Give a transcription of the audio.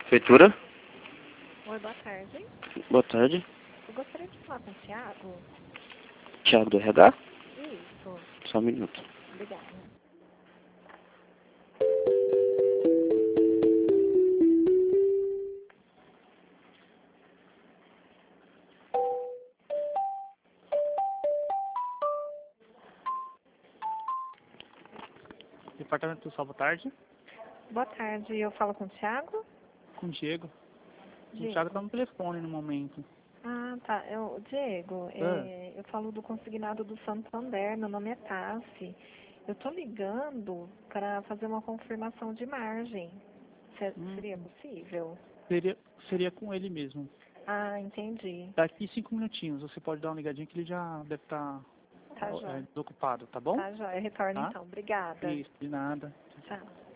Prefeitura? Oi, boa tarde. Boa tarde. Eu gostaria de falar com o Thiago. Thiago do RH? Isso. Só um minuto. Obrigada. Departamento Pessoal, boa tarde. Boa tarde. Eu falo com o Thiago? Com o Diego. O Diego. Thiago tá no telefone no momento. Ah, tá. Diego, Ah. eu falo do consignado do Santander. Meu nome é Tassi. Eu tô ligando para fazer uma confirmação de margem. Seria possível? Seria com ele mesmo. Ah, entendi. Daqui 5 minutinhos, você pode dar uma ligadinha que ele já deve estar Tá, joia. desocupado, tá bom? Tá, joia. Retorno Tá? então. Obrigada. Isso, de nada. Tchau.